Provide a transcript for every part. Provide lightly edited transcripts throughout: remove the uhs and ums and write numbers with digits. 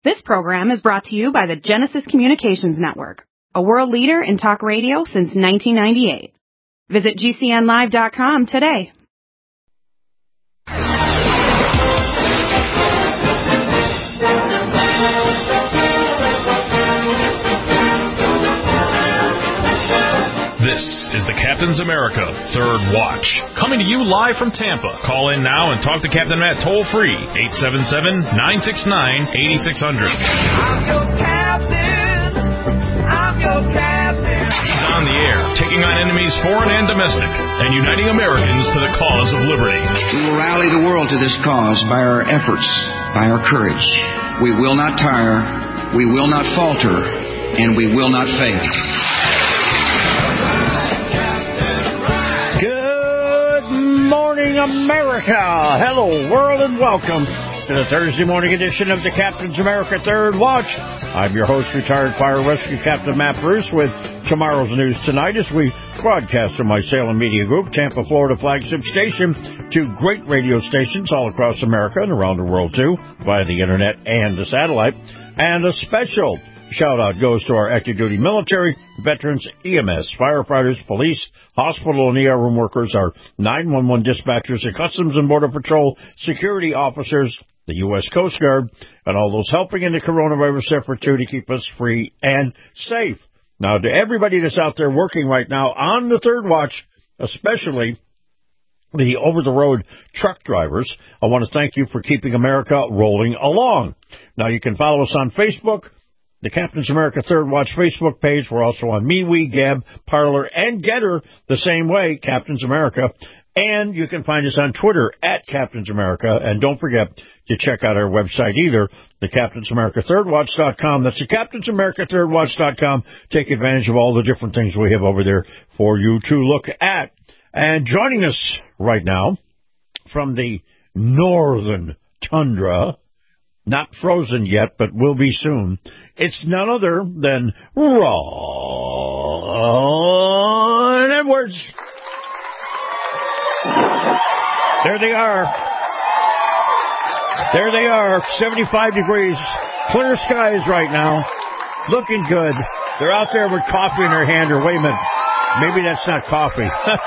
This program is brought to you by the Genesis Communications Network, a world leader in talk radio since 1998. Visit GCNlive.com today. This is the Captain's America Third Watch, coming to you live from Tampa. Call in now and talk to Captain Matt toll-free, 877-969-8600. I'm your captain. I'm your captain. He's on the air, taking on enemies foreign and domestic, and uniting Americans to the cause of liberty. We will rally the world to this cause by our efforts, by our courage. We will not tire, we will not falter, and we will not fail. Morning, America. Hello, world, and welcome to the Thursday morning edition of the Captain's America Third Watch. I'm your host, retired fire rescue Captain Matt Bruce, with tomorrow's news tonight as we broadcast from my Salem Media Group, Tampa, Florida flagship station, to great radio stations all across America and around the world, too, via the internet and the satellite. And a special shout-out goes to our active duty military, veterans, EMS, firefighters, police, hospital and ER room workers, our 911 dispatchers, the Customs and Border Patrol, security officers, the U.S. Coast Guard, and all those helping in the coronavirus effort, too, to keep us free and safe. Now, to everybody that's out there working right now on the Third Watch, especially the over-the-road truck drivers, I want to thank you for keeping America rolling along. Now, you can follow us on Facebook, the Captain's America Third Watch Facebook page. We're also on MeWe, Gab, Parler, and Getter the same way, Captain's America. And you can find us on Twitter at Captain's America. And don't forget to check out our website either, the CaptainsAmericaThirdWatch.com. That's the CaptainsAmericaThirdWatch.com. Take advantage of all the different things we have over there for you to look at. And joining us right now from the northern tundra, not frozen yet, but will be soon, it's none other than Ron Edwards. There they are. There they are, 75 degrees, clear skies right now, looking good. They're out there with coffee in their hand, or wait a minute, maybe that's not coffee.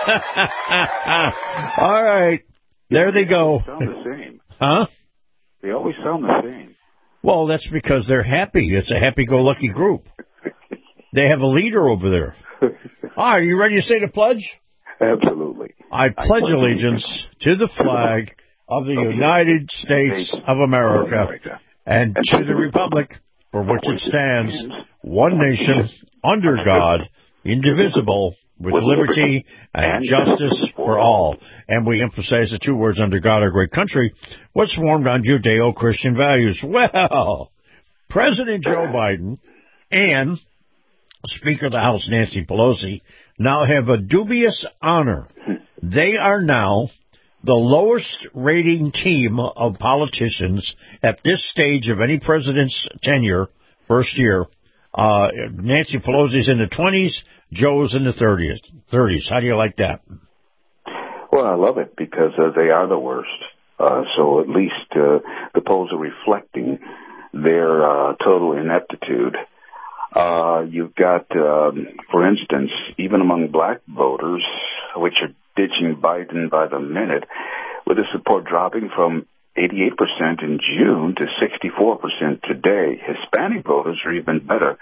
All right, there they go. They sound the same. Huh? They always sound the same. Well, that's because they're happy. It's a happy-go-lucky group. They have a leader over there. Are you ready to say the pledge? Absolutely. I pledge allegiance to the flag of the United States of America and to the republic for which it stands, one nation, under God, indivisible, with liberty and justice for all. And we emphasize the two words, under God, our great country, was formed on Judeo-Christian values. Well, President Joe Biden and Speaker of the House Nancy Pelosi now have a dubious honor. They are now the lowest rating team of politicians at this stage of any president's tenure, first year. Nancy Pelosi's in the 20s, Joe's in the 30s. How do you like that? Well, I love it because they are the worst. So at least the polls are reflecting their total ineptitude. You've got, for instance, even among black voters, which are ditching Biden by the minute, with the support dropping from 88% in June to 64% today. Hispanic voters are even better.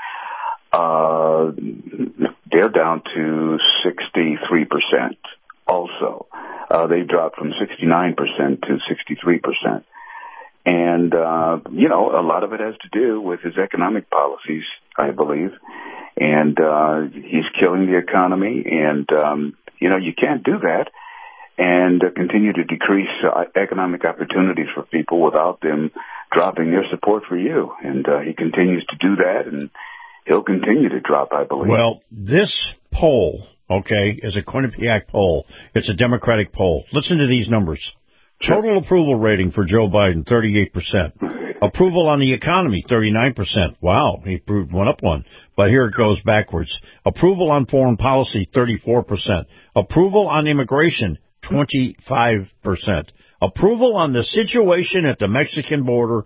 They're down to 63% also. They dropped from 69% to 63%. And, a lot of it has to do with his economic policies, I believe. And he's killing the economy. And, you can't do that and continue to decrease economic opportunities for people without them dropping their support for you. And he continues to do that, and he'll continue to drop, I believe. Well, this poll, is a Quinnipiac poll. It's a Democratic poll. Listen to these numbers. Total approval rating for Joe Biden, 38%. Approval on the economy, 39%. Wow, he went up one. But here it goes backwards. Approval on foreign policy, 34%. Approval on immigration, 25%. Approval on the situation at the Mexican border,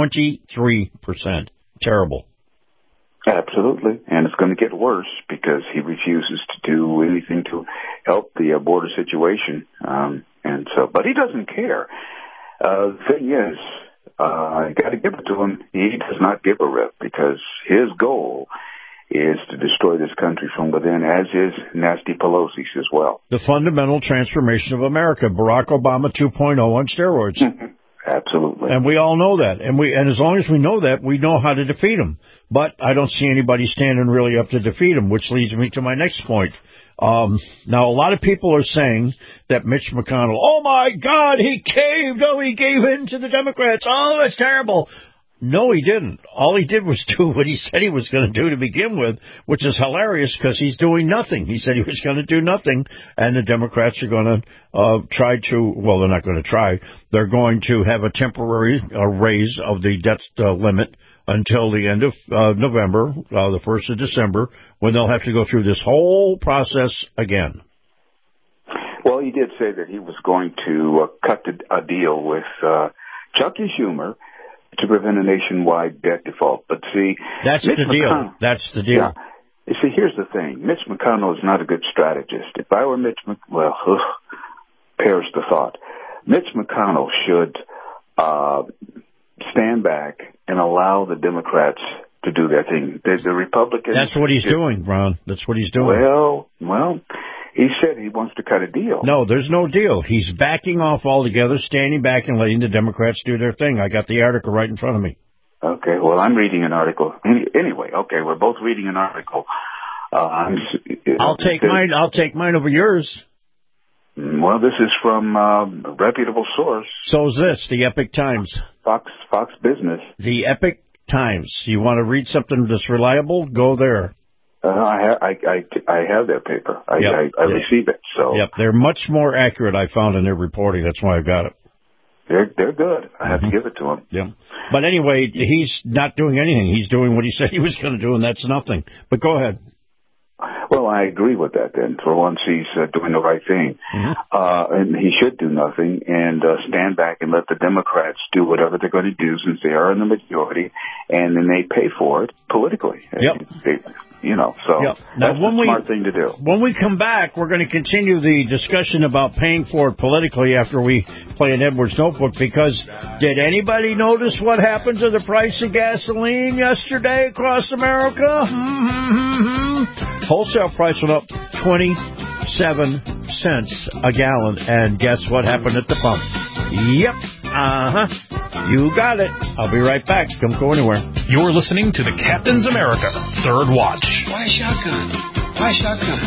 23%. Terrible. Absolutely, and it's going to get worse because he refuses to do anything to help the border situation, but he doesn't care. The thing is, I got to give it to him. He does not give a rip because his goal is to destroy this country from within, as is Nasty Pelosi's as well. The fundamental transformation of America, Barack Obama 2.0 on steroids. Absolutely. And we all know that. And as long as we know that, we know how to defeat him. But I don't see anybody standing really up to defeat him, which leads me to my next point. Now, a lot of people are saying that Mitch McConnell, oh, my God, he caved. Oh, he gave in to the Democrats. Oh, that's terrible. No, he didn't. All he did was do what he said he was going to do to begin with, which is hilarious because he's doing nothing. He said he was going to do nothing, and the Democrats are going to try to, well, they're not going to try. They're going to have a temporary raise of the debt limit until the end of November, the 1st of December, when they'll have to go through this whole process again. Well, he did say that he was going to cut a deal with Chucky Schumer to prevent a nationwide debt default. But see, that's the deal. That's the deal. Yeah. You see, here's the thing. Mitch McConnell is not a good strategist. If I were Mitch perish the thought. Mitch McConnell should stand back and allow the Democrats to do their thing. The Republicans... That's what he's doing, Ron. That's what he's doing. Well, he said he wants to cut a deal. No, there's no deal. He's backing off altogether, standing back and letting the Democrats do their thing. I got the article right in front of me. Okay, well, I'm reading an article. Anyway, okay, we're both reading an article. I'll take mine over yours. Well, this is from a reputable source. So is this, the Epic Times. Fox Business. The Epic Times. You want to read something that's reliable? Go there. I have their paper. I receive it. So yep, they're much more accurate. I found in their reporting. That's why I got it. They're good. I have to give it to him. Yeah, but anyway, he's not doing anything. He's doing what he said he was going to do, and that's nothing. But go ahead. Well, I agree with that. Then, for once, he's doing the right thing, and he should do nothing and stand back and let the Democrats do whatever they're going to do, since they are in the majority, and then they pay for it politically. Yep. That's a smart thing to do. When we come back, we're going to continue the discussion about paying for it politically after we play an Edwards Notebook, because did anybody notice what happened to the price of gasoline yesterday across America? Wholesale price went up 27 cents a gallon, and guess what happened at the pump? Yep. You got it. I'll be right back. Don't go anywhere. You're listening to the Captain's America Third Watch. Why shotgun? Why shotgun?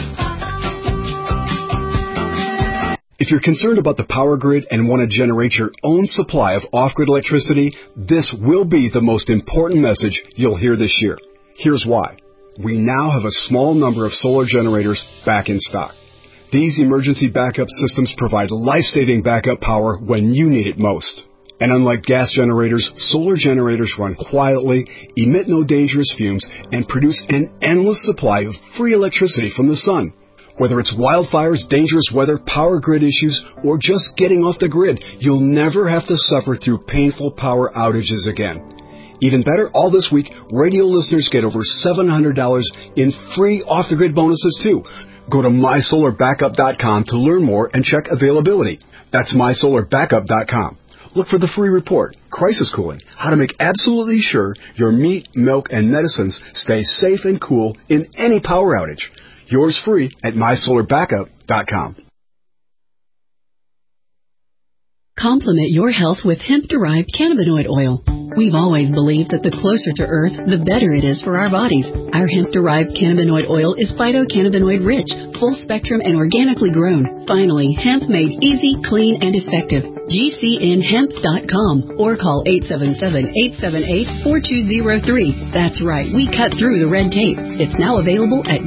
If you're concerned about the power grid and want to generate your own supply of off-grid electricity, this will be the most important message you'll hear this year. Here's why. We now have a small number of solar generators back in stock. These emergency backup systems provide life-saving backup power when you need it most. And unlike gas generators, solar generators run quietly, emit no dangerous fumes, and produce an endless supply of free electricity from the sun. Whether it's wildfires, dangerous weather, power grid issues, or just getting off the grid, you'll never have to suffer through painful power outages again. Even better, all this week, radio listeners get over $700 in free off-the-grid bonuses, too. Go to MySolarBackup.com to learn more and check availability. That's MySolarBackup.com. Look for the free report, Crisis Cooling, how to make absolutely sure your meat, milk, and medicines stay safe and cool in any power outage. Yours free at MySolarBackup.com. Complement your health with hemp-derived cannabinoid oil. We've always believed that the closer to Earth, the better it is for our bodies. Our hemp-derived cannabinoid oil is phytocannabinoid-rich, full-spectrum, and organically grown. Finally, hemp made easy, clean, and effective. GCNhemp.com or call 877-878-4203. That's right, we cut through the red tape. It's now available at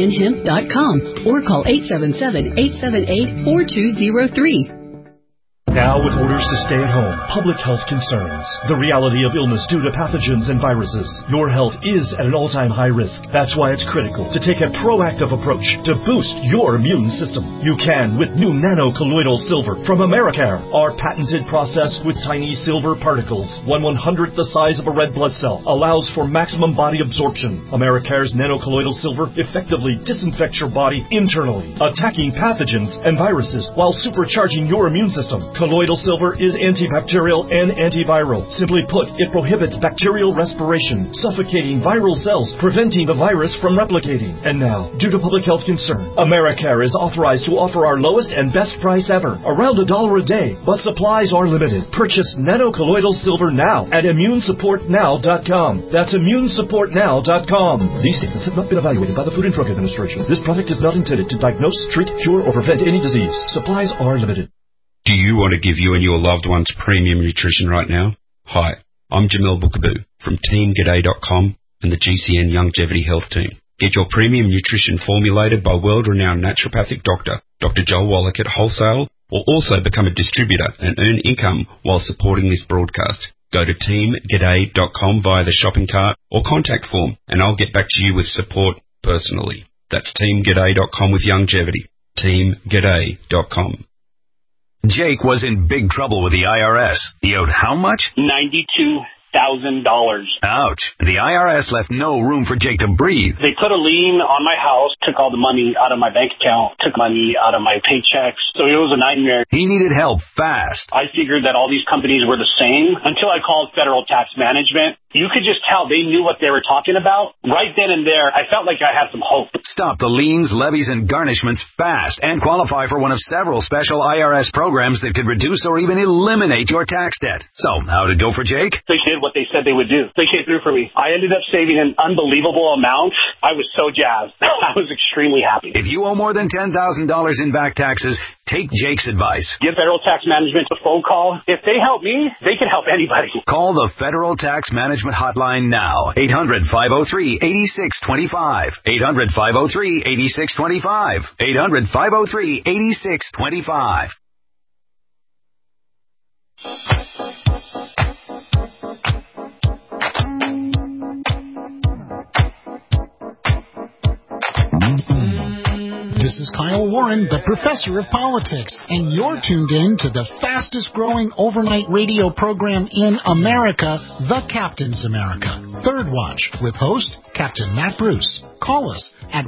GCNhemp.com or call 877-878-4203. Now with orders to stay at home, public health concerns, the reality of illness due to pathogens and viruses, your health is at an all-time high risk. That's why it's critical to take a proactive approach to boost your immune system. You can with new nano-colloidal silver from Americare. Our patented process with tiny silver particles, 1/100th the size of a red blood cell, allows for maximum body absorption. Americare's nano-colloidal silver effectively disinfects your body internally, attacking pathogens and viruses while supercharging your immune system. Colloidal silver is antibacterial and antiviral. Simply put, it prohibits bacterial respiration, suffocating viral cells, preventing the virus from replicating. And now, due to public health concern, Americare is authorized to offer our lowest and best price ever, around $1 a day, but supplies are limited. Purchase nano-colloidal silver now at ImmuneSupportNow.com. That's ImmuneSupportNow.com. These statements have not been evaluated by the Food and Drug Administration. This product is not intended to diagnose, treat, cure, or prevent any disease. Supplies are limited. Do you want to give you and your loved ones premium nutrition right now? Hi, I'm Jamel Bookaboo from TeamGaday.com and the GCN Longevity Health Team. Get your premium nutrition formulated by world-renowned naturopathic doctor, Dr. Joel Wallach at Wholesale, or also become a distributor and earn income while supporting this broadcast. Go to TeamGaday.com via the shopping cart or contact form, and I'll get back to you with support personally. That's TeamGaday.com with longevity. TeamGaday.com. Jake was in big trouble with the IRS. He owed how much? $92,000. Ouch. The IRS left no room for Jake to breathe. They put a lien on my house, took all the money out of my bank account, took money out of my paychecks. So it was a nightmare. He needed help fast. I figured that all these companies were the same until I called Federal Tax Management. You could just tell they knew what they were talking about. Right then and there, I felt like I had some hope. Stop the liens, levies, and garnishments fast and qualify for one of several special IRS programs that could reduce or even eliminate your tax debt. So, how did it go for Jake? They did what they said they would do. They came through for me. I ended up saving an unbelievable amount. I was so jazzed. I was extremely happy. If you owe more than $10,000 in back taxes, take Jake's advice. Give Federal Tax Management a phone call. If they help me, they can help anybody. Call the Federal Tax Management hotline now. 800-503-8625. 800-503-8625. 800-503-8625. This is Kyle Warren, the professor of politics, and you're tuned in to the fastest growing overnight radio program in America, The Captain's America. Third Watch with host Captain Matt Bruce. Call us at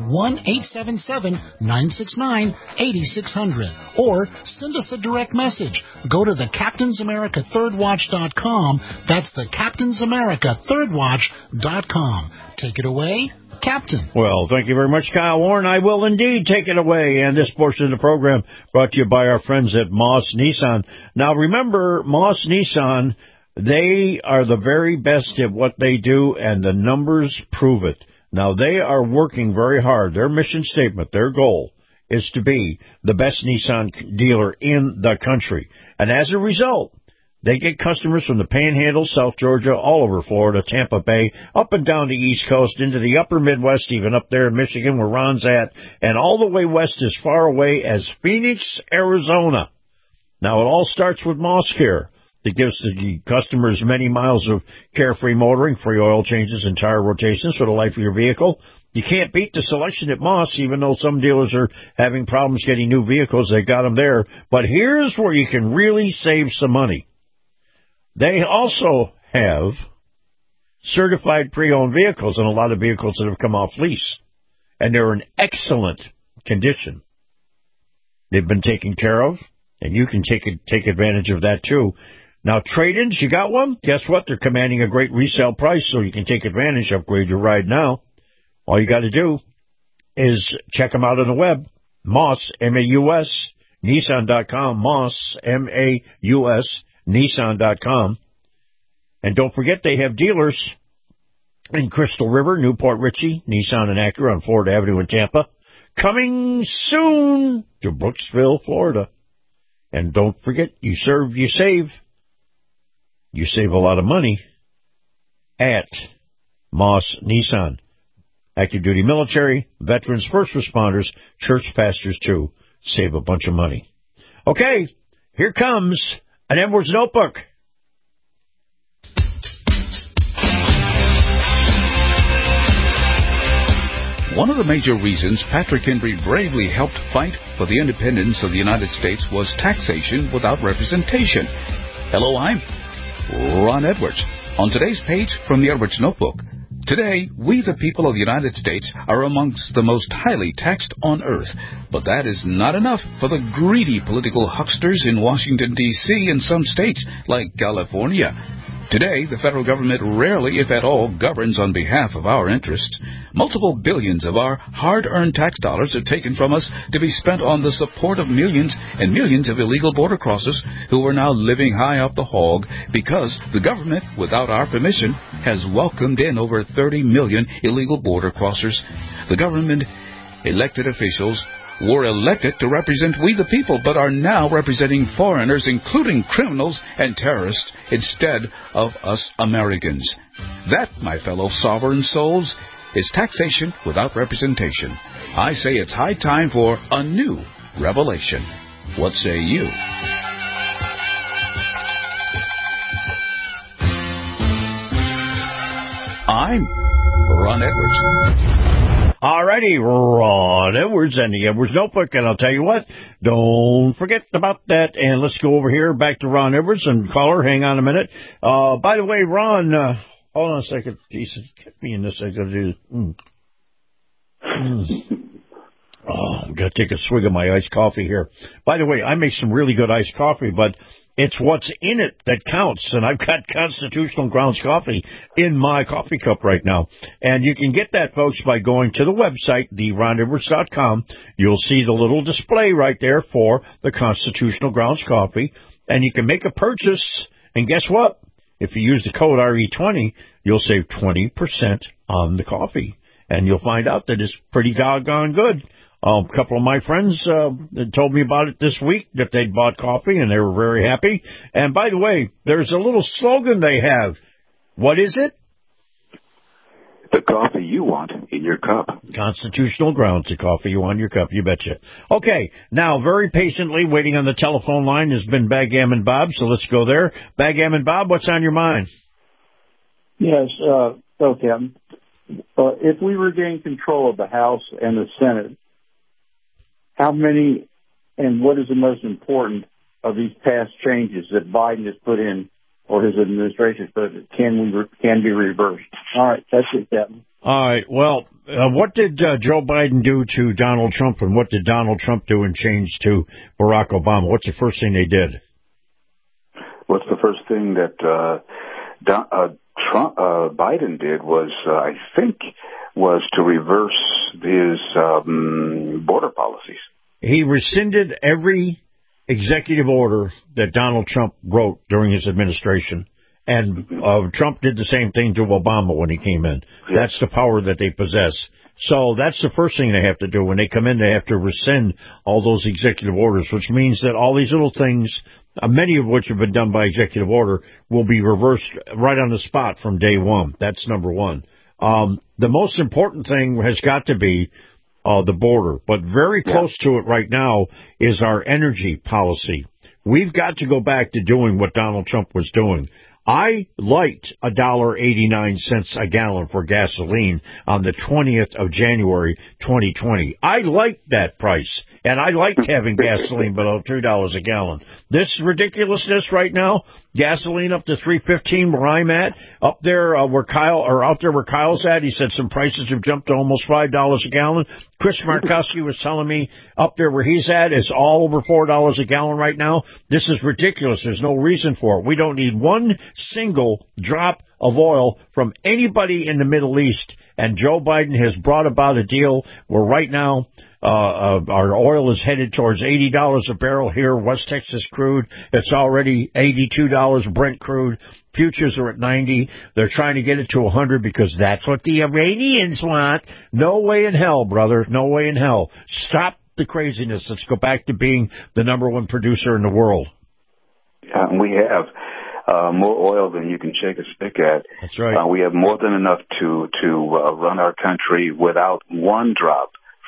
1-877-969-8600 or send us a direct message. Go to the CaptainsAmerica3rdWatch.com. That's the CaptainsAmerica3rdWatch.com. Take it away, Captain. Well, thank you very much, Kyle Warren. I will indeed take it away. And this portion of the program brought to you by our friends at Moss Nissan. Now, remember, Moss Nissan, they are the very best at what they do, and the numbers prove it. Now, they are working very hard. Their mission statement, their goal, is to be the best Nissan dealer in the country. And as a result, they get customers from the Panhandle, South Georgia, all over Florida, Tampa Bay, up and down the East Coast, into the upper Midwest, even up there in Michigan where Ron's at, and all the way west as far away as Phoenix, Arizona. Now, it all starts with Moss Care. That gives the customers many miles of carefree motoring, free oil changes, and tire rotations for the life of your vehicle. You can't beat the selection at Moss, even though some dealers are having problems getting new vehicles. They got them there. But here's where you can really save some money. They also have certified pre-owned vehicles and a lot of vehicles that have come off lease. And they're in excellent condition. They've been taken care of, and you can take advantage of that too. Now, trade-ins, you got one? Guess what? They're commanding a great resale price, so you can take advantage, upgrade your ride now. All you got to do is check them out on the web. Moss, M-A-U-S, Nissan.com, Moss, M-A-U-S, Nissan.com. And don't forget, they have dealers in Crystal River, Newport Richey, Nissan and Acura on Florida Avenue in Tampa. Coming soon to Brooksville, Florida. And don't forget, you serve, you save. You save a lot of money at Moss Nissan. Active duty military, veterans, first responders, church pastors too. Save a bunch of money. Okay, here comes an Edwards Notebook. One of the major reasons Patrick Henry bravely helped fight for the independence of the United States was taxation without representation. Hello, I'm Ron Edwards. On today's page from the Edwards Notebook, today, we the people of the United States are amongst the most highly taxed on earth. But that is not enough for the greedy political hucksters in Washington, D.C. and some states like California. Today, the federal government rarely, if at all, governs on behalf of our interests. Multiple billions of our hard-earned tax dollars are taken from us to be spent on the support of millions and millions of illegal border crossers who are now living high off the hog because the government, without our permission, has welcomed in over 30 million illegal border crossers. The government elected officials were elected to represent we the people, but are now representing foreigners, including criminals and terrorists, instead of us Americans. That, my fellow sovereign souls, is taxation without representation. I say it's high time for a new revelation. What say you? I'm Ron Edwards. All righty, Ron Edwards and the Edwards Notebook, and I'll tell you what, don't forget about that, and let's go over here back to Ron Edwards, and caller, hang on a minute. By the way, Ron, hold on a second. Jesus, get me in this. I got to do Oh, I'm going to take a swig of my iced coffee here. By the way, I make some really good iced coffee, but it's what's in it that counts, and I've got Constitutional Grounds coffee in my coffee cup right now. And you can get that, folks, by going to the website, theronedwards.com. You'll see the little display right there for the Constitutional Grounds coffee, and you can make a purchase, and guess what? If you use the code RE20, you'll save 20% on the coffee, and you'll find out that it's pretty doggone good. A couple of my friends told me about it this week, that they'd bought coffee, and they were very happy. And by the way, there's a little slogan they have. What is it? The coffee you want in your cup. Constitutional Grounds, the coffee you want in your cup, you betcha. Okay, now, very patiently waiting on the telephone line has been Backgammon Bob, so let's go there. Backgammon Bob, what's on your mind? Yes, okay. If we regain control of the House and the Senate, how many and what is the most important of these past changes that Biden has put in, or his administration has put in, can be reversed? All right, that's it, Captain. All right, well, what did Joe Biden do to Donald Trump, and what did Donald Trump do and change to Barack Obama? What's the first thing they did? What's the first thing that Biden did was, I think, was to reverse his border policies. He rescinded every executive order that Donald Trump wrote during his administration, and Trump did the same thing to Obama when he came in. Yeah. That's the power that they possess. So that's the first thing they have to do. When they come in, they have to rescind all those executive orders, which means that all these little things, many of which have been done by executive order, will be reversed right on the spot from day one. That's number one. The most important thing has got to be the border, but very close to it right now is our energy policy. We've got to go back to doing what Donald Trump was doing. I liked $1.89 a gallon for gasoline on the 20th of January, 2020. I liked that price, and I liked having gasoline below $2 a gallon. This ridiculousness right now, gasoline up to $3.15 where I'm at, out there where Kyle's at. He said some prices have jumped to almost $5 a gallon. Chris Markowski was telling me up there where he's at is all over $4 a gallon right now. This is ridiculous. There's no reason for it. We don't need one single drop of oil from anybody in the Middle East. And Joe Biden has brought about a deal where right now our oil is headed towards $80 a barrel here, West Texas crude. It's already $82 Brent crude. Futures are at 90. They're trying to get it to 100 because that's what the Iranians want. No way in hell, brother. No way in hell. Stop the craziness. Let's go back to being the number one producer in the world. Yeah, and we have more oil than you can shake a stick at. That's right. We have more than enough to run our country without one drop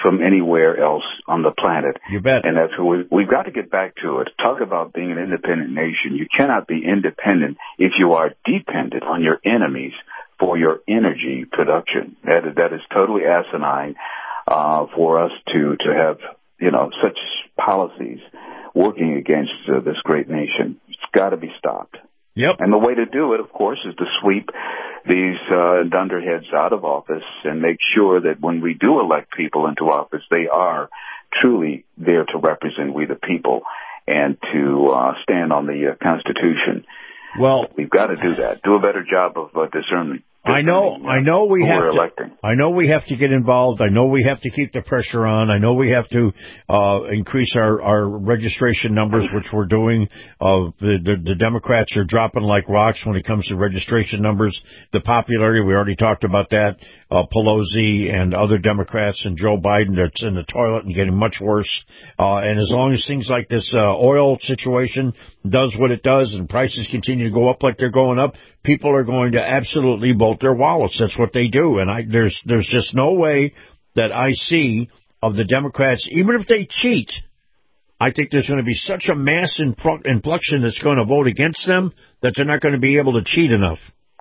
from anywhere else on the planet. You bet. And that's what we've got to get back to it. Talk about being an independent nation. You cannot be independent if you are dependent on your enemies for your energy production. That is totally asinine for us to have, such policies working against this great nation. It's got to be stopped. Yep. And the way to do it, of course, is to sweep these dunderheads out of office and make sure that when we do elect people into office, they are truly there to represent we the people and to stand on the Constitution. Well, we've got to do that. Do a better job of discerning. I know we have to get involved. I know we have to keep the pressure on. I know we have to increase our registration numbers, which we're doing. The Democrats are dropping like rocks when it comes to registration numbers. The popularity, we already talked about that. Pelosi and other Democrats and Joe Biden, that's in the toilet and getting much worse. And as long as things like this oil situation does what it does and prices continue to go up like they're going up, people are going to absolutely vote their wallets. That's what they do. And there's just no way that I see of the Democrats, even if they cheat, I think there's going to be such a mass influxion that's going to vote against them that they're not going to be able to cheat enough.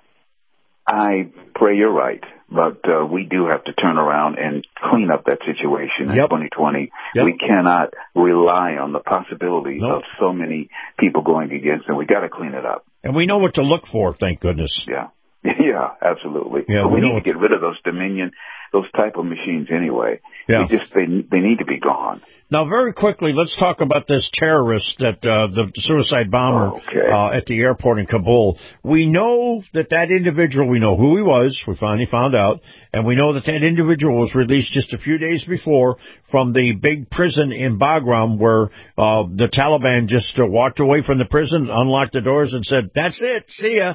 I pray you're right. But we do have to turn around and clean up that situation in 2020. Yep. We cannot rely on the possibility of so many people going against them. We got to clean it up. And we know what to look for, thank goodness. Yeah. Yeah, absolutely. Yeah, we need to get rid of those Dominion, those type of machines anyway. Yeah. They need to be gone. Now, very quickly, let's talk about this terrorist, the suicide bomber at the airport in Kabul. We know that individual, we know who he was, we finally found out, and we know that individual was released just a few days before from the big prison in Bagram where the Taliban just walked away from the prison, unlocked the doors, and said, "That's it, see ya."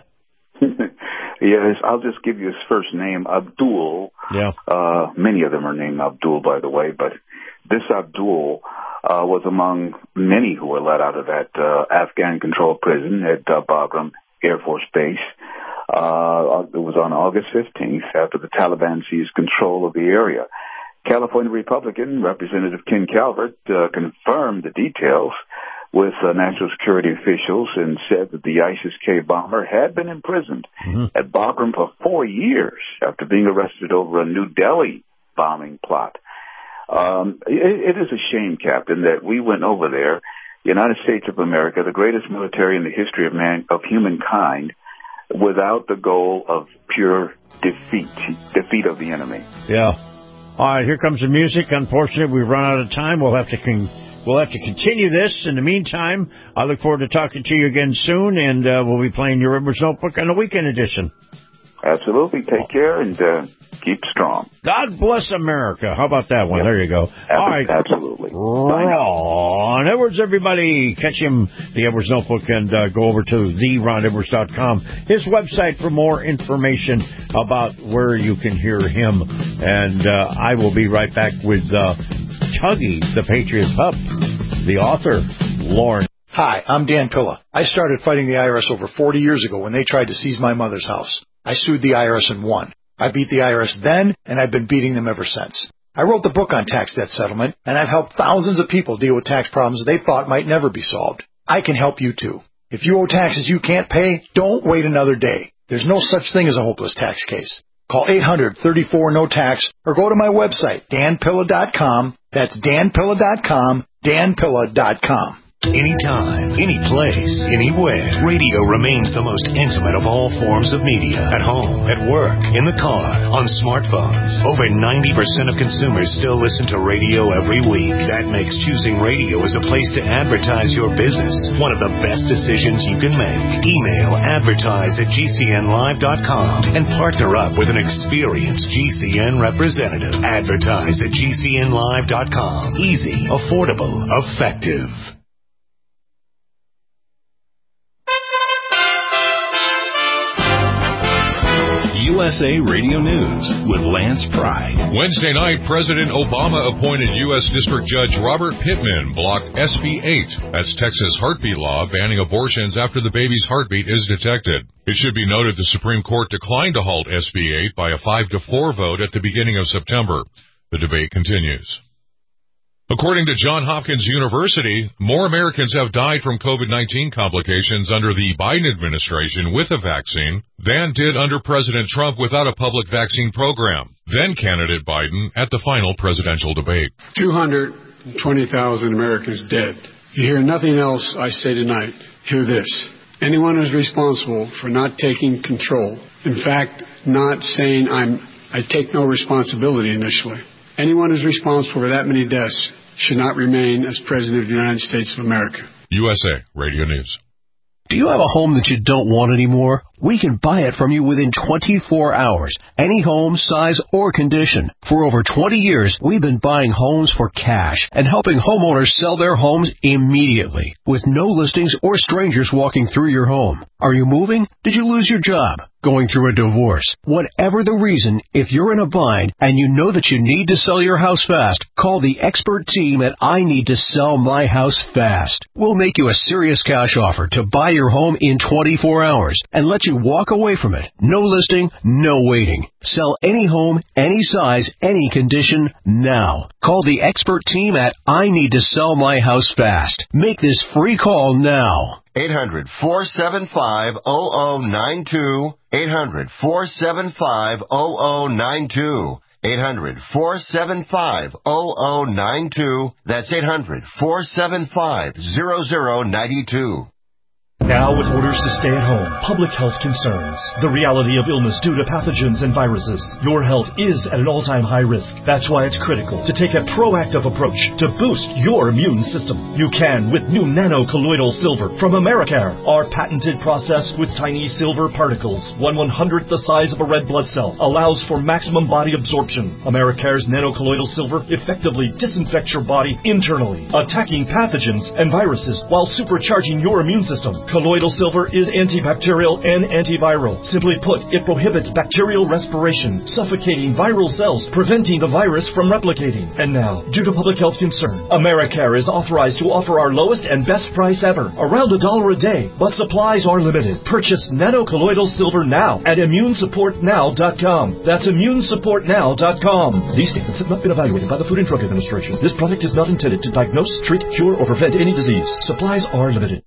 Yes, I'll just give you his first name, Abdul. Yeah. Many of them are named Abdul, by the way, but this Abdul was among many who were let out of that Afghan-controlled prison at Bagram Air Force Base. It was on August 15th after the Taliban seized control of the area. California Republican Representative Ken Calvert confirmed the details with national security officials and said that the ISIS-K bomber had been imprisoned at Bagram for 4 years after being arrested over a New Delhi bombing plot. It is a shame, Captain, that we went over there, United States of America, the greatest military in the history of humankind, without the goal of pure defeat of the enemy. Yeah. All right, here comes the music. Unfortunately, we've run out of time. We'll have to continue this. In the meantime, I look forward to talking to you again soon, and we'll be playing your Rivers Notebook on the weekend edition. Absolutely. Take care and keep strong. God bless America. How about that one? Yep. There you go. All right. Absolutely. Ron Edwards, everybody. Catch him, the Edwards Notebook, and go over to theronedwards.com, his website, for more information about where you can hear him. And I will be right back with Tuggy, the Patriot Pup, the author, Lauren. Hi, I'm Dan Pilla. I started fighting the IRS over 40 years ago when they tried to seize my mother's house. I sued the IRS and won. I beat the IRS then, and I've been beating them ever since. I wrote the book on tax debt settlement, and I've helped thousands of people deal with tax problems they thought might never be solved. I can help you too. If you owe taxes you can't pay, don't wait another day. There's no such thing as a hopeless tax case. Call 800-34-NO-TAX or go to my website, danpilla.com. That's danpilla.com, danpilla.com. Anytime, any place, anywhere, radio remains the most intimate of all forms of media. At home, at work, in the car, on smartphones. Over 90% of consumers still listen to radio every week. That makes choosing radio as a place to advertise your business one of the best decisions you can make. Email advertise@gcnlive.com and partner up with an experienced GCN representative. Advertise@gcnlive.com. Easy, affordable, effective. USA Radio News with Lance Pride. Wednesday night, President Obama appointed U.S. District Judge Robert Pittman blocked SB 8. That's Texas heartbeat law banning abortions after the baby's heartbeat is detected. It should be noted the Supreme Court declined to halt SB 8 by a 5-4 vote at the beginning of September. The debate continues. According to Johns Hopkins University, more Americans have died from COVID-19 complications under the Biden administration with a vaccine than did under President Trump without a public vaccine program. Then candidate Biden at the final presidential debate. 220,000 Americans dead. If you hear nothing else I say tonight, hear this. Anyone who's responsible for not taking control, in fact, not saying I take no responsibility initially, anyone who's responsible for that many deaths should not remain as President of the United States of America. USA Radio News. Do you have a home that you don't want anymore? We can buy it from you within 24 hours. Any home, size, or condition. For over 20 years, we've been buying homes for cash and helping homeowners sell their homes immediately with no listings or strangers walking through your home. Are you moving? Did you lose your job? Going through a divorce? Whatever the reason, if you're in a bind and you know that you need to sell your house fast, call the expert team at I Need to Sell My House Fast. We'll make you a serious cash offer to buy your home in 24 hours and let you walk away from it. No listing, no waiting. Sell any home, any size, any condition, now. Call the expert team at I Need to Sell My House Fast. Make this free call now. 800-475-0092. 800-475-0092. 800-475-0092. That's 800-475-0092. Now with orders to stay at home, public health concerns, the reality of illness due to pathogens and viruses, your health is at an all-time high risk. That's why it's critical to take a proactive approach to boost your immune system. You can with new nano-colloidal silver from Americare. Our patented process with tiny silver particles, 1/100th the size of a red blood cell, allows for maximum body absorption. Americare's nano-colloidal silver effectively disinfects your body internally, attacking pathogens and viruses while supercharging your immune system. Colloidal silver is antibacterial and antiviral. Simply put, it prohibits bacterial respiration, suffocating viral cells, preventing the virus from replicating. And now, due to public health concern, Americare is authorized to offer our lowest and best price ever, around $1 a day, but supplies are limited. Purchase nano-colloidal silver now at ImmuneSupportNow.com. That's ImmuneSupportNow.com. These statements have not been evaluated by the Food and Drug Administration. This product is not intended to diagnose, treat, cure, or prevent any disease. Supplies are limited.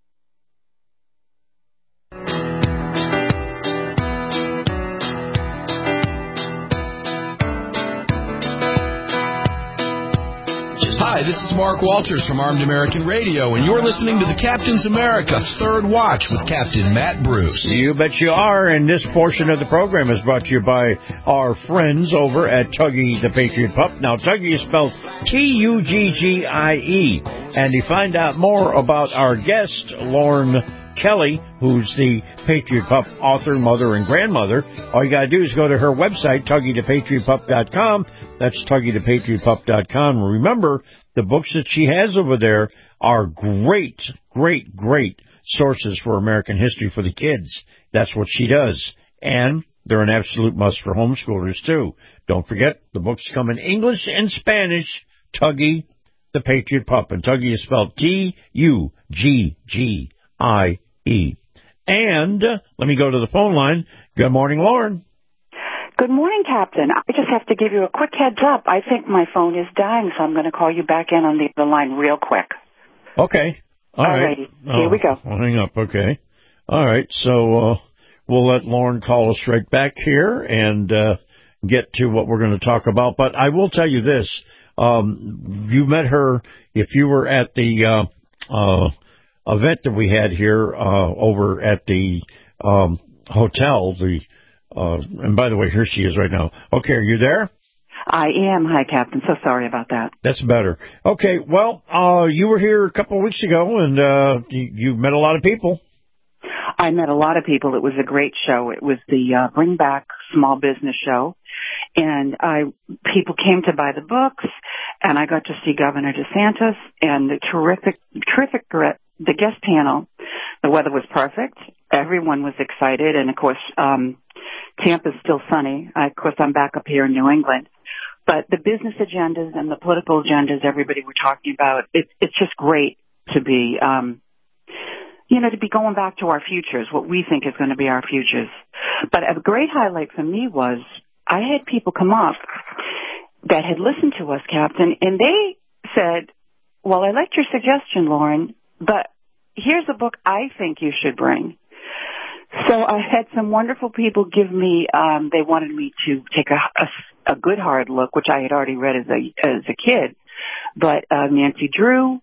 Hi, this is Mark Walters from Armed American Radio, and you're listening to the Captain's America Third Watch with Captain Matt Bruce. You bet you are, and this portion of the program is brought to you by our friends over at Tuggy the Patriot Pup. Now, Tuggy is spelled Tuggie, and to find out more about our guest, Lauren Kelly, who's the Patriot Pup author, mother, and grandmother, all you got to do is go to her website, TuggyThePatriotPup.com. That's TuggyThePatriotPup.com. Remember, the books that she has over there are great, great, great sources for American history for the kids. That's what she does. And they're an absolute must for homeschoolers, too. Don't forget, the books come in English and Spanish. Tuggy the Patriot Pup. And Tuggy is spelled Tuggie. And let me go to the phone line. Good morning, Lauren. Good morning, Captain. I just have to give you a quick heads up. I think my phone is dying, so I'm going to call you back in on the other line real quick. Okay. All right. Here we go. I'll hang up. Okay. All right. So we'll let Lauren call us right back here and get to what we're going to talk about. But I will tell you this. You met her if you were at the event that we had here over at the hotel. And by the way, here she is right now. Okay, are you there? I am. Hi, Captain. So sorry about that. That's better. Okay, well, you were here a couple of weeks ago, and you met a lot of people. I met a lot of people. It was a great show. It was the Bring Back Small Business show, and people came to buy the books, and I got to see Governor DeSantis and the terrific the guest panel. The weather was perfect. Everyone was excited, and of course, Tampa's still sunny. Of course, I'm back up here in New England. But the business agendas and the political agendas everybody were talking about, it's just great to be, to be going back to our futures, what we think is going to be our futures. But a great highlight for me was I had people come up that had listened to us, Captain, and they said, well, I liked your suggestion, Lauren, but here's a book I think you should bring. So I had some wonderful people give me, they wanted me to take a good hard look, which I had already read as a kid, but Nancy Drew,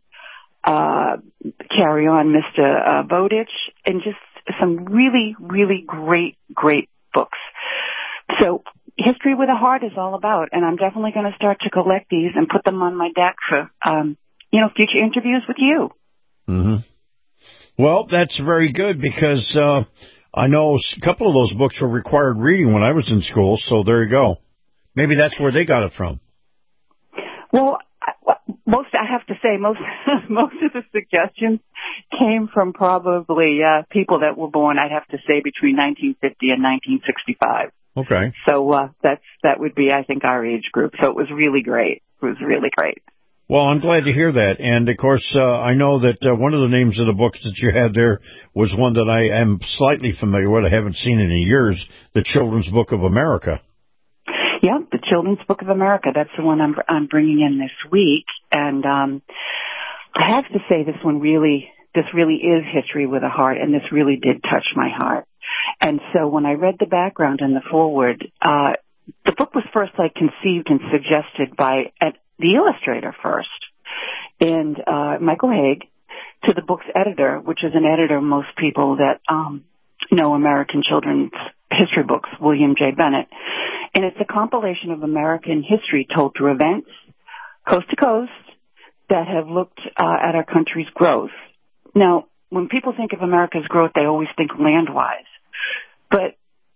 Carry On, Mr. Bowditch, and just some really, really great books. So History with a Heart is all about, and I'm definitely going to start to collect these and put them on my deck for, future interviews with you. Mm-hmm. Well, that's very good because I know a couple of those books were required reading when I was in school, so there you go. Maybe that's where they got it from. Well, I have to say, most of the suggestions came from probably people that were born, I'd have to say, between 1950 and 1965. Okay. So that would be, I think, our age group. So it was really great. It was really great. Well, I'm glad to hear that. And, of course, I know that one of the names of the books that you had there was one that I am slightly familiar with. I haven't seen it in years, The Children's Book of America. Yeah, The Children's Book of America. That's the one I'm bringing in this week. And I have to say this really is History with a Heart, and this really did touch my heart. And so when I read the background and the foreword, the book was first conceived and suggested by the illustrator first, and Michael Haig, to the book's editor, which is an editor most people that know American children's history books, William J. Bennett. And it's a compilation of American history told through events, coast to coast, that have looked at our country's growth. Now, when people think of America's growth, they always think land-wise. But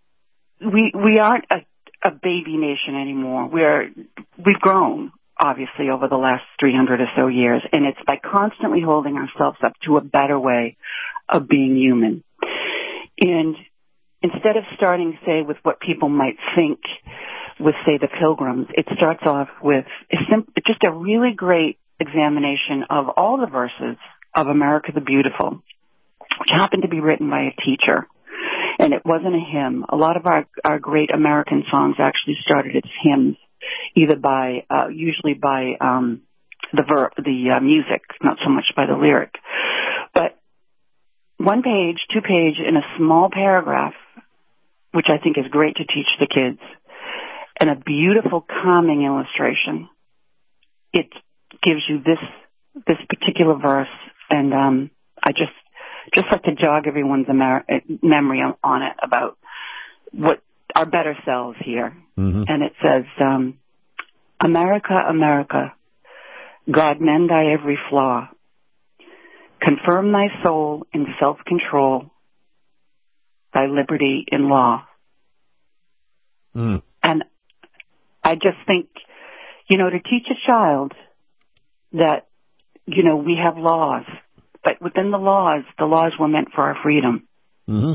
we aren't a baby nation anymore. We've grown, obviously, over the last 300 or so years, and it's by constantly holding ourselves up to a better way of being human. And instead of starting, say, with what people might think with, say, the Pilgrims, it starts off with just a really great examination of all the verses of America the Beautiful, which happened to be written by a teacher. And it wasn't a hymn. A lot of our great American songs actually started as hymns, either usually by the music, not so much by the lyric. But 1 page, 2 page in a small paragraph, which I think is great to teach the kids, and a beautiful calming illustration. It gives you this particular verse, and I just like to jog everyone's memory on it about what our better selves here. Mm-hmm. And it says, America, America, God mend thy every flaw. Confirm thy soul in self-control, thy liberty in law. Mm. And I just think, to teach a child that, we have laws, but within the laws were meant for our freedom. Mm-hmm.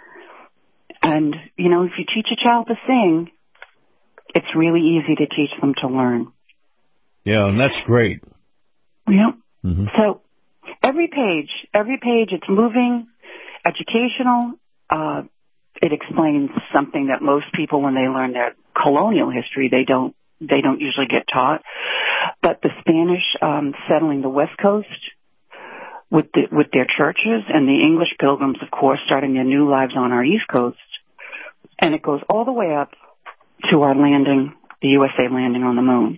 And, if you teach a child to sing, it's really easy to teach them to learn. Yeah, and that's great. Yeah. Mm-hmm. So every page, it's moving, educational. It explains something that most people, when they learn their colonial history, they don't usually get taught. But the Spanish settling the West Coast with their churches, and the English Pilgrims, of course, starting their new lives on our East Coast. And it goes all the way up to our landing, the USA landing on the moon.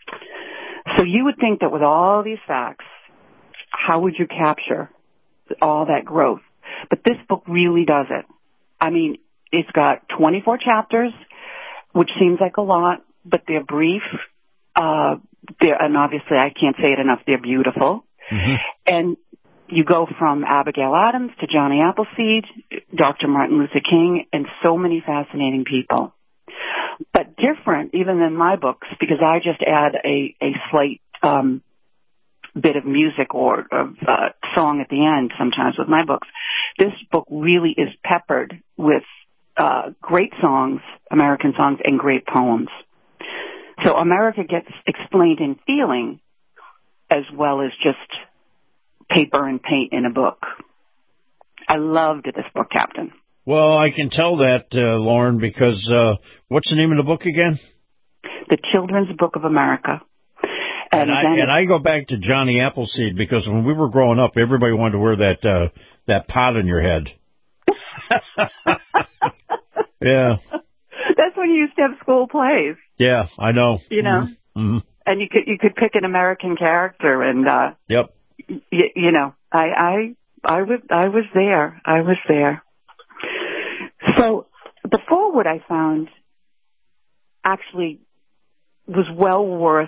So you would think that with all these facts, how would you capture all that growth? But this book really does it. I mean, it's got 24 chapters, which seems like a lot, but they're brief. And obviously, I can't say it enough, they're beautiful. Mm-hmm. And you go from Abigail Adams to Johnny Appleseed, Dr. Martin Luther King, and so many fascinating people. But different, even than my books, because I just add a slight bit of music or song at the end sometimes with my books. This book really is peppered with great songs, American songs, and great poems. So America gets explained in feeling as well as just paper and paint in a book. I loved this book, Captain. Well, I can tell that, Lauren, because what's the name of the book again? the Children's Book of America. And I go back to Johnny Appleseed, because when we were growing up, everybody wanted to wear that pot on your head. Yeah. That's when you used to have school plays. Yeah, I know. You know, mm-hmm. And you could pick an American character, and yep. You know, I was there. I was there. So the foreword I found actually was well worth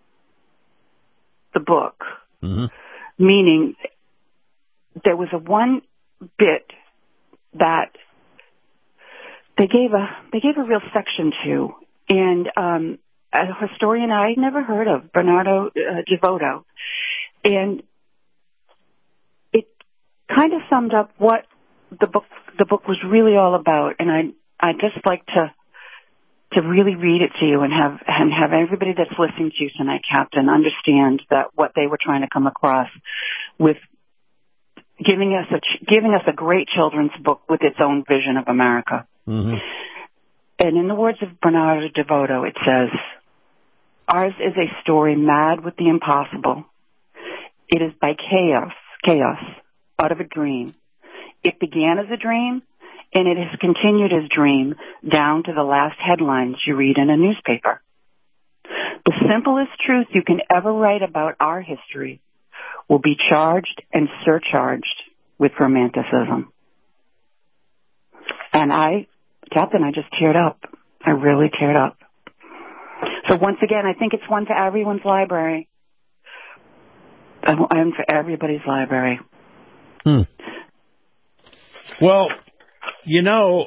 the book, meaning there was a one bit that they gave a real section to, and a historian I had never heard of, Bernardo Devoto, and it kind of summed up what the book was really all about. And I just like to really read it to you and have everybody that's listening to you tonight, Captain, understand that what they were trying to come across with giving us a great children's book with its own vision of America. Mm-hmm. And in the words of Bernardo Devoto, it says, "Ours is a story mad with the impossible. It is by chaos, out of a dream. It began as a dream, and it has continued as dream down to the last headlines you read in a newspaper. The simplest truth you can ever write about our history will be charged and surcharged with romanticism." And Captain, I just teared up. I really teared up. So once again, I think it's one for everyone's library. And for everybody's library. Well, you know,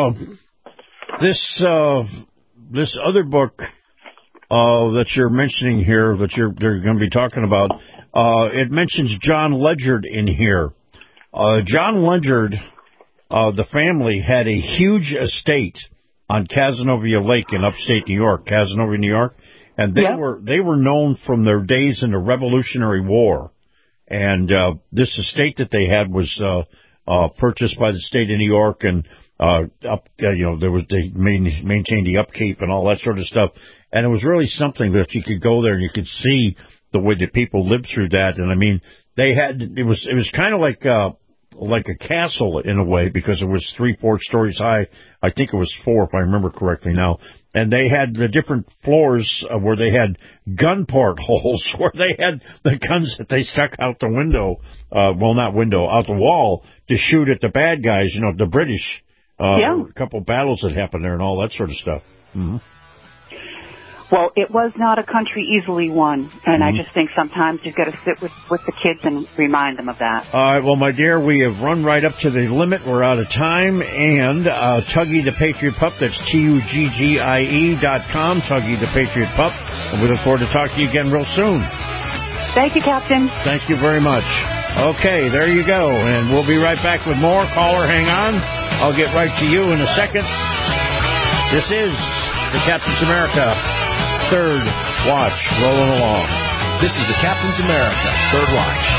this other book that you're mentioning here, that they're going to be talking about, it mentions John Ledyard in here. John Ledyard, the family had a huge estate on Casanova Lake in upstate New York, Casanova, New York, and they were known from their days in the Revolutionary War. And this estate that they had was purchased by the state of New York, and they maintained the upkeep and all that sort of stuff. And it was really something that you could go there and you could see the way that people lived through that. And I mean, it was kind of like a castle in a way, because it was 3-4 stories high. I think it was 4, if I remember correctly now. And they had the different floors where they had gun portholes, where they had the guns that they stuck out the window, out the wall, to shoot at the bad guys, the British. A couple battles that happened there and all that sort of stuff. Mm-hmm. Well, it was not a country easily won, and I just think sometimes you've got to sit with the kids and remind them of that. All right, well, my dear, we have run right up to the limit. We're out of time, and Tuggy the Patriot Pup, that's TUGGIE.com, Tuggy the Patriot Pup, and we look forward to talking to you again real soon. Thank you, Captain. Thank you very much. Okay, there you go, and we'll be right back with more. Caller, hang on. I'll get right to you in a second. This is the Captain's America Third Watch, rolling along. This is the Captain's America Third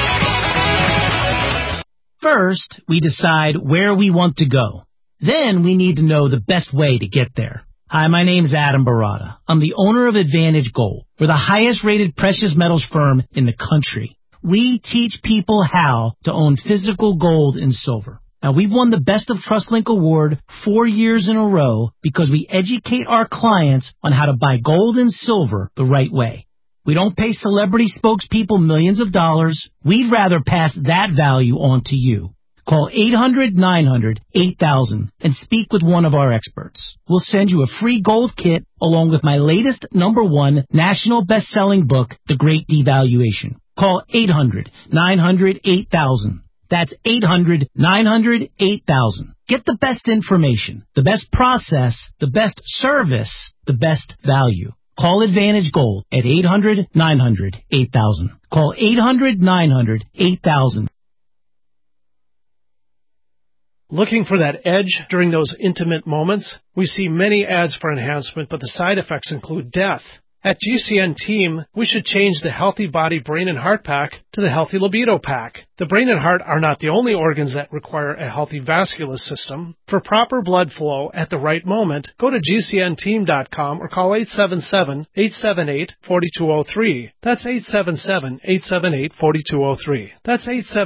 Watch. First, we decide where we want to go. Then we need to know the best way to get there. Hi, my name is Adam Barada. I'm the owner of Advantage Gold. We're the highest rated precious metals firm in the country. We teach people how to own physical gold and silver. Now, we've won the Best of TrustLink Award 4 years in a row because we educate our clients on how to buy gold and silver the right way. We don't pay celebrity spokespeople millions of dollars. We'd rather pass that value on to you. Call 800-900-8000 and speak with one of our experts. We'll send you a free gold kit along with my latest #1 national best-selling book, The Great Devaluation. Call 800-900-8000. That's 800-900-8000. Get the best information, the best process, the best service, the best value. Call Advantage Gold at 800-900-8000. Call 800-900-8000. Looking for that edge during those intimate moments? We see many ads for enhancement, but the side effects include death. At GCN Team, we should change the Healthy Body, Brain, and Heart Pack to the Healthy Libido Pack. The brain and heart are not the only organs that require a healthy vascular system. For proper blood flow at the right moment, go to GCNteam.com or call 877-878-4203. That's 877-878-4203. That's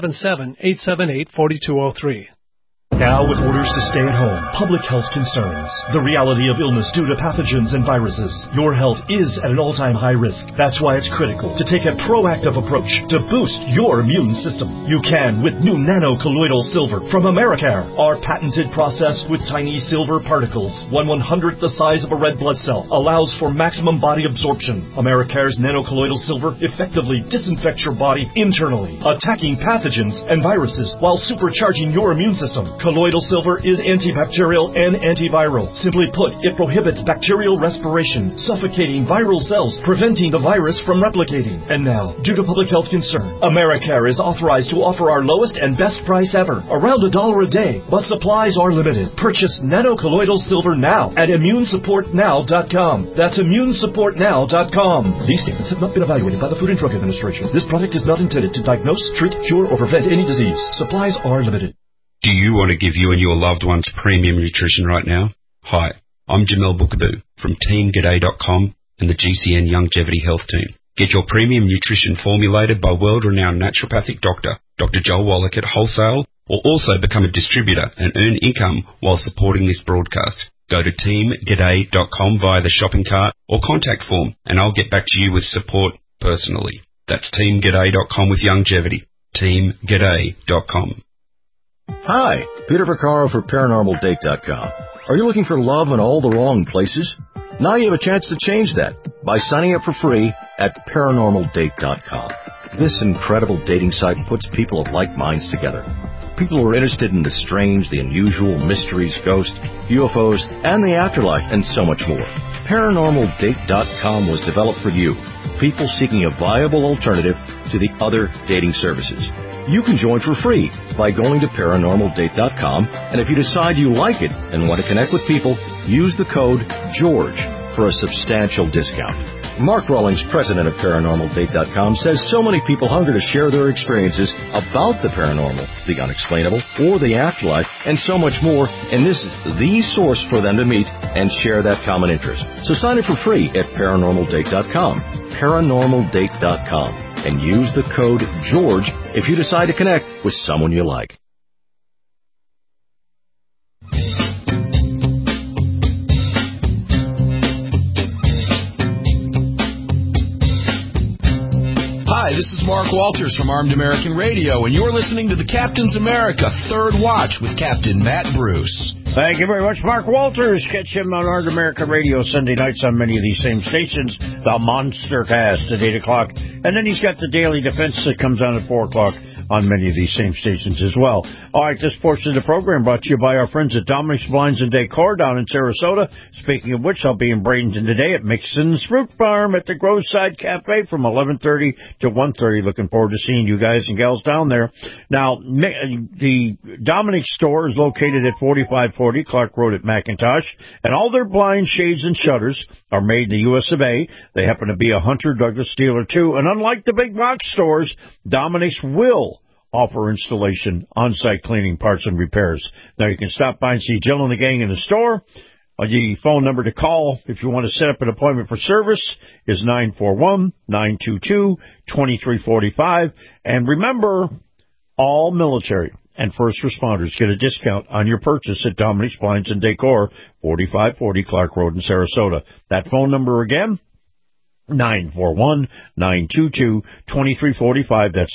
877-878-4203. Now with orders to stay at home, public health concerns, the reality of illness due to pathogens and viruses. Your health is at an all-time high risk. That's why it's critical to take a proactive approach to boost your immune system. You can with new nano-colloidal silver from Americare. Our patented process with tiny silver particles, 1/100th the size of a red blood cell, allows for maximum body absorption. Americare's nano-colloidal silver effectively disinfects your body internally, attacking pathogens and viruses while supercharging your immune system. Colloidal silver is antibacterial and antiviral. Simply put, it prohibits bacterial respiration, suffocating viral cells, preventing the virus from replicating. And now, due to public health concern, Americare is authorized to offer our lowest and best price ever, around $1 a day, but supplies are limited. Purchase nano-colloidal silver now at immunesupportnow.com. That's immunesupportnow.com. These statements have not been evaluated by the Food and Drug Administration. This product is not intended to diagnose, treat, cure, or prevent any disease. Supplies are limited. Do you want to give you and your loved ones premium nutrition right now? Hi, I'm Jamel Bookaboo from TeamGaday.com and the GCN Longevity Health Team. Get your premium nutrition formulated by world-renowned naturopathic doctor, Dr. Joel Wallach at wholesale, or also become a distributor and earn income while supporting this broadcast. Go to TeamGaday.com via the shopping cart or contact form and I'll get back to you with support personally. That's TeamGaday.com with longevity. TeamGaday.com. Hi, Peter Vaccaro for ParanormalDate.com. Are you looking for love in all the wrong places? Now you have a chance to change that by signing up for free at ParanormalDate.com. This incredible dating site puts people of like minds together. People who are interested in the strange, the unusual, mysteries, ghosts, UFOs, and the afterlife, and so much more. ParanormalDate.com was developed for you, people seeking a viable alternative to the other dating services. You can join for free by going to ParanormalDate.com, and if you decide you like it and want to connect with people, use the code GEORGE for a substantial discount. Mark Rawlings, president of ParanormalDate.com, says so many people hunger to share their experiences about the paranormal, the unexplainable, or the afterlife, and so much more, and this is the source for them to meet and share that common interest. So sign up for free at ParanormalDate.com, ParanormalDate.com, and use the code GEORGE if you decide to connect with someone you like. Hi, this is Mark Walters from Armed American Radio, and you're listening to the Captain's America Third Watch with Captain Matt Bruce. Thank you very much, Mark Walters. Catch him on Armed American Radio Sunday nights on many of these same stations. The Monster Cast at 8 o'clock. And then he's got the Daily Defense that comes on at 4 o'clock on many of these same stations as well. All right, this portion of the program brought to you by our friends at Dominic's Blinds and Decor down in Sarasota. Speaking of which, I'll be in Bradenton today at Mixon's Fruit Farm at the Groveside Cafe from 11:30 to 1:30. Looking forward to seeing you guys and gals down there. Now, the Dominic's store is located at 4540 Clark Road at McIntosh, and all their blinds, shades, and shutters are made in the U.S. of A. They happen to be a Hunter Douglas dealer, too. And unlike the big box stores, Dominic's will offer installation, on-site cleaning, parts, and repairs. Now, you can stop by and see Jill and the gang in the store. The phone number to call if you want to set up an appointment for service is 941-922-2345. And remember, all military and first responders get a discount on your purchase at Dominic's Blinds and Decor, 4540 Clark Road in Sarasota. That phone number again, 941-922-2345. That's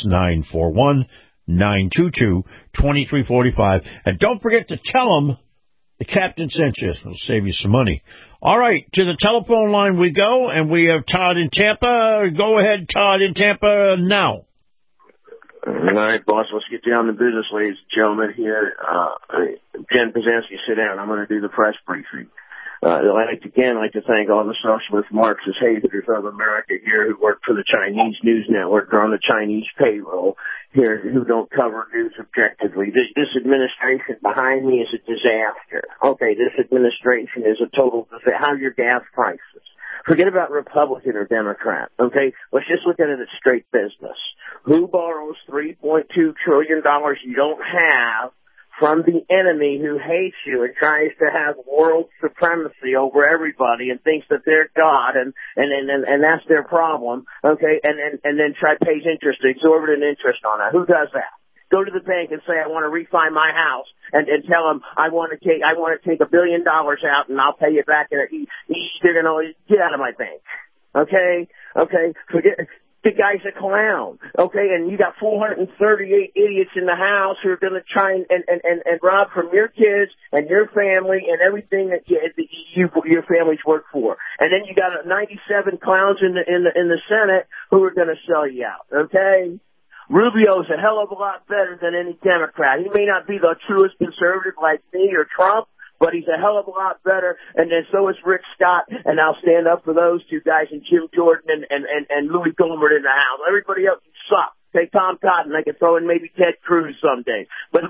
941-922-2345. And don't forget to tell them the captain sent you. It'll save you some money. All right, to the telephone line we go, and we have Todd in Tampa. Go ahead, Todd in Tampa, now. All right, boss, let's get down to business, ladies and gentlemen, here. Jen Pazanski, sit down. I'm going to do the press briefing. I'd like to thank all the socialist Marxist haters of America here who work for the Chinese news network or on the Chinese payroll here who don't cover news objectively. This administration behind me is a disaster. Okay, this administration is a total disaster. How are your gas prices? Forget about Republican or Democrat, okay? Let's just look at it as straight business. Who borrows $3.2 trillion you don't have from the enemy who hates you and tries to have world supremacy over everybody and thinks that they're God and that's their problem, okay? And then pays exorbitant interest on that. Who does that? Go to the bank and say, I want to refi my house and tell them I want to take $1 billion out and I'll pay you back. And they're going to get out of my bank. Okay? Forget. The guy's a clown, okay, and you got 438 idiots in the house who are going to try and rob from your kids and your family and everything that your family's worked for, and then you got 97 clowns in the Senate who are going to sell you out, okay. Rubio's a hell of a lot better than any Democrat. He may not be the truest conservative like me or Trump, but he's a hell of a lot better, and then so is Rick Scott, and I'll stand up for those two guys, and Jim Jordan and Louis Gohmert in the house. Everybody else sucks. Take Tom Cotton. I can throw in maybe Ted Cruz someday. But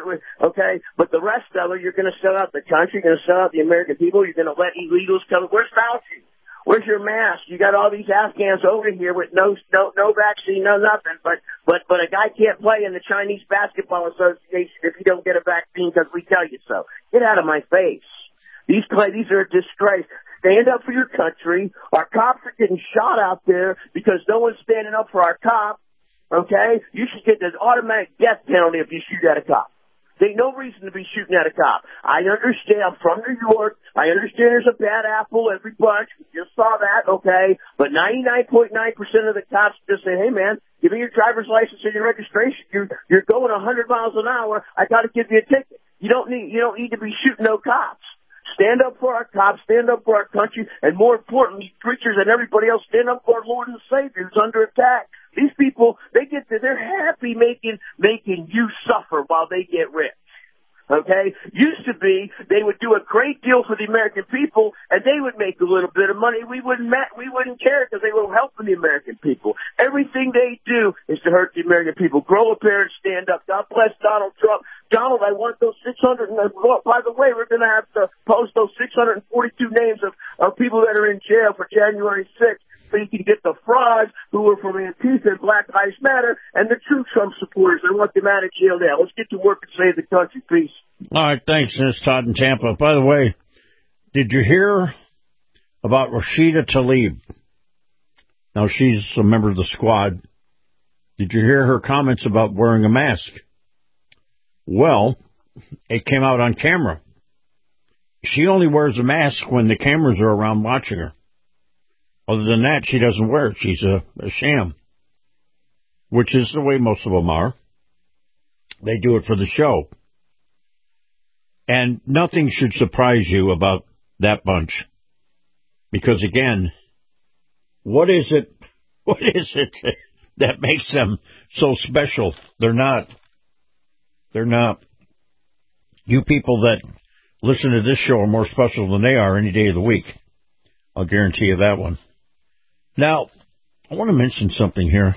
okay, but the rest of it, you're going to sell out the country, you're going to sell out the American people, you're going to let illegals come. Where's Fauci? Where's your mask? You got all these Afghans over here with no vaccine, no nothing. But a guy can't play in the Chinese Basketball Association if you don't get a vaccine because we tell you so. Get out of my face. These are a disgrace. Stand up for your country. Our cops are getting shot out there because no one's standing up for our cops. Okay? You should get an automatic death penalty if you shoot at a cop. There ain't no reason to be shooting at a cop. I understand. I'm from New York. I understand there's a bad apple every bunch. We just saw that, okay? But 99.9% of the cops just say, hey, man, give me your driver's license and your registration. You're going 100 miles an hour. I got to give you a ticket. You don't need to be shooting no cops. Stand up for our cops, stand up for our country, and more importantly, preachers and everybody else, stand up for our Lord and Savior who's under attack. These people, they're happy making you suffer while they get rich. Okay? Used to be, they would do a great deal for the American people, and they would make a little bit of money. We wouldn't care because they were helping the American people. Everything they do is to hurt the American people. Grow up here and stand up. God bless Donald Trump. Donald, I want those 600, and by the way, we're going to have to post those 642 names of people that are in jail for January 6th. So you can get the frauds who are from Antifa and Black Lives Matter and the true Trump supporters. I want them out of jail now. Let's get to work and save the country. Peace. All right, thanks. This is Todd in Tampa. By the way, did you hear about Rashida Tlaib? Now, she's a member of the squad. Did you hear her comments about wearing a mask? Well, it came out on camera. She only wears a mask when the cameras are around watching her. Other than that, she doesn't wear it. She's a sham, which is the way most of them are. They do it for the show. And nothing should surprise you about that bunch. Because, again, what is it that makes them so special? They're not. You people that listen to this show are more special than they are any day of the week. I'll guarantee you that one. Now, I want to mention something here.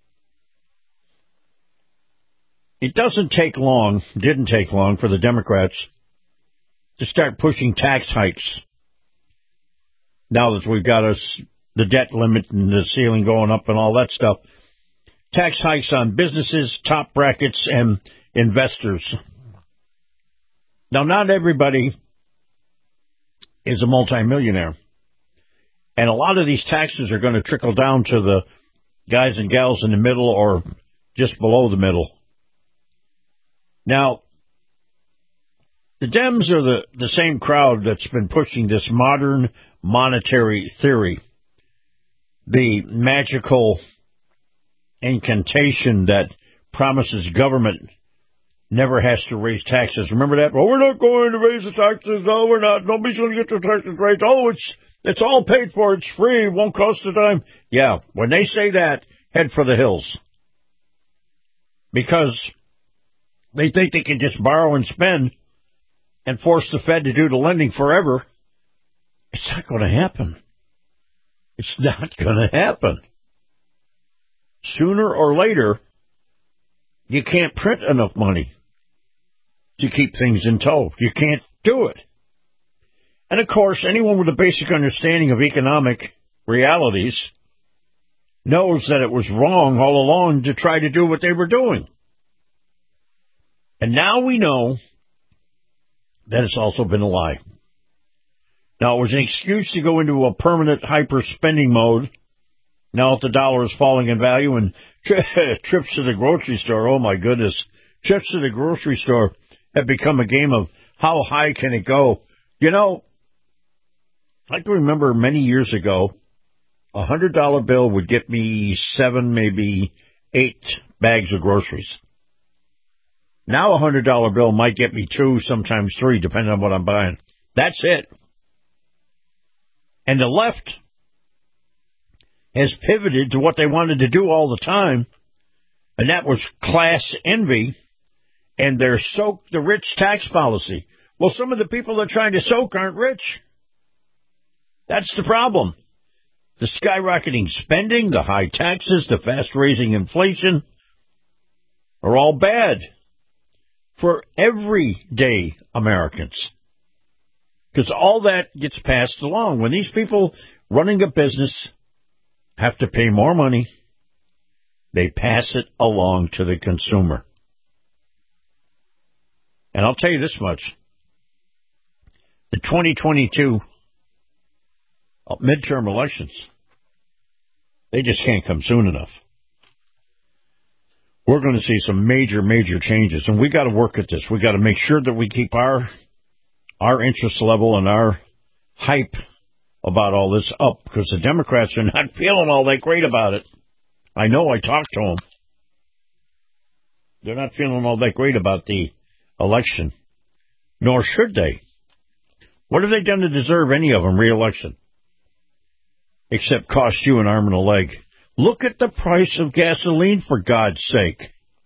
It didn't take long for the Democrats to start pushing tax hikes. Now that we've got the debt limit and the ceiling going up and all that stuff. Tax hikes on businesses, top brackets, and investors. Now, not everybody is a multimillionaire. And a lot of these taxes are going to trickle down to the guys and gals in the middle or just below the middle. Now, the Dems are the same crowd that's been pushing this modern monetary theory, the magical incantation that promises government never has to raise taxes. Remember that? Well, we're not going to raise the taxes. No, we're not. Nobody's going to get their taxes raised. Oh, it's all paid for. It's free. It won't cost a dime. Yeah, when they say that, head for the hills. Because they think they can just borrow and spend and force the Fed to do the lending forever. It's not going to happen. It's not going to happen. Sooner or later, you can't print enough money to keep things in tow. You can't do it. And, of course, anyone with a basic understanding of economic realities knows that it was wrong all along to try to do what they were doing. And now we know that it's also been a lie. Now, it was an excuse to go into a permanent hyper-spending mode. Now that the dollar is falling in value and trips to the grocery store, oh my goodness, trips to the grocery store have become a game of how high can it go. You know, I can remember many years ago, a $100 bill would get me 7, maybe 8 bags of groceries. Now a $100 bill might get me 2, sometimes 3, depending on what I'm buying. That's it. And the left has pivoted to what they wanted to do all the time, and that was class envy and their soak the rich tax policy. Well, some of the people they're trying to soak aren't rich. That's the problem. The skyrocketing spending, the high taxes, the fast-raising inflation are all bad for everyday Americans. Because all that gets passed along. When these people running a business have to pay more money, they pass it along to the consumer. And I'll tell you this much. The 2022 midterm elections, they just can't come soon enough. We're going to see some major, major changes, and we got to work at this. We got to make sure that we keep our interest level and our hype about all this up, because the Democrats are not feeling all that great about it. I know, I talked to them. They're not feeling all that great about the election, nor should they. What have they done to deserve any of them re-election? Except cost you an arm and a leg. Look at the price of gasoline, for God's sake.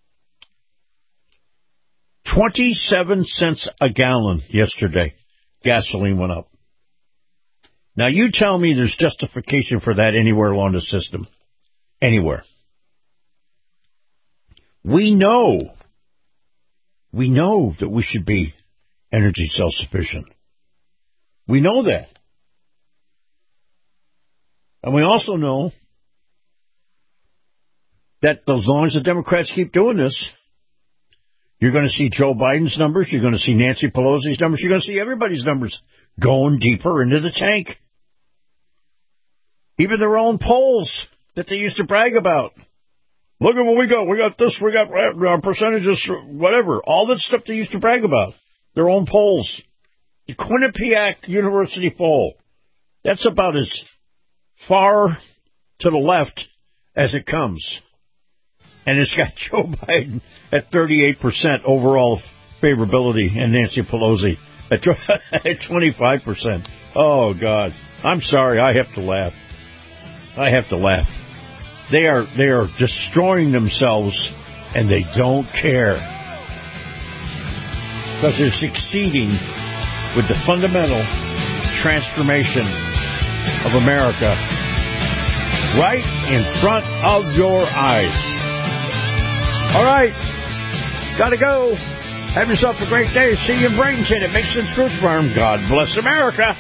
27 cents a gallon yesterday. Gasoline went up. Now, you tell me there's justification for that anywhere along the system. Anywhere. We know that we should be energy self-sufficient. We know that. And we also know that as long as the Democrats keep doing this, you're going to see Joe Biden's numbers, you're going to see Nancy Pelosi's numbers, you're going to see everybody's numbers going deeper into the tank. Even their own polls that they used to brag about. Look at what we got. We got this, we got our percentages, whatever. All that stuff they used to brag about. Their own polls. The Quinnipiac University poll. That's about as far to the left as it comes. And it's got Joe Biden at 38% overall favorability and Nancy Pelosi at 25%. Oh, God. I'm sorry. I have to laugh. They are destroying themselves, and they don't care. Because they're succeeding with the fundamental transformation of America right in front of your eyes. All right. Gotta go. Have yourself a great day. See you in Bradenton at Mason's Fruit Farm. God bless America.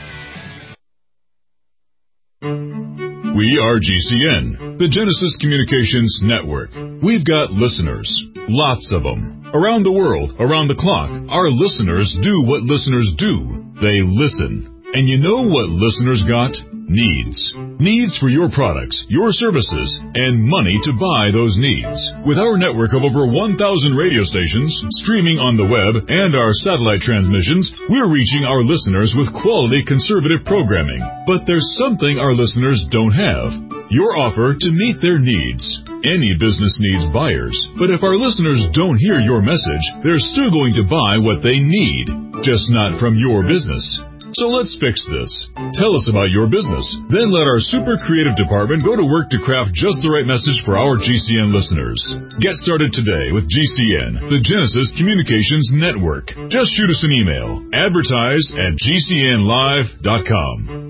We are GCN, the Genesis Communications Network. We've got listeners, lots of them. Around the world, around the clock, our listeners do what listeners do. They listen. And you know what listeners got? Needs. Needs for your products, your services, and money to buy those needs. With our network of over 1,000 radio stations, streaming on the web, and our satellite transmissions, we're reaching our listeners with quality conservative programming. But there's something our listeners don't have. Your offer to meet their needs. Any business needs buyers, but if our listeners don't hear your message, they're still going to buy what they need, just not from your business. So let's fix this. Tell us about your business. Then let our super creative department go to work to craft just the right message for our GCN listeners. Get started today with GCN, the Genesis Communications Network. Just shoot us an email. Advertise@gcnlive.com.